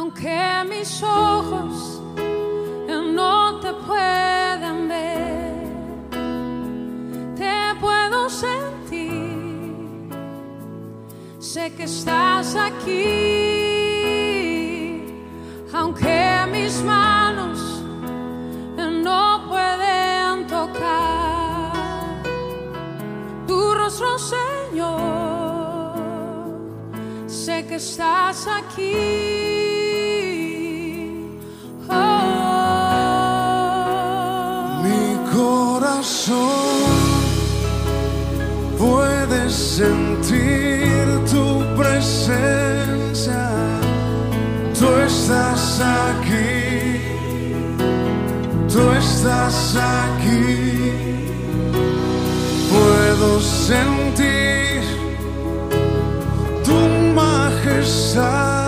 aunque mis ojos no te puedan ver, te puedo sentir, sé que estás aquí, aunque mis manos no pueden tocar tu rostro, Señor, sé que estás aquí. Puedes sentir tu presencia, tú estás aquí, tú estás aquí. Puedo sentir tu majestad.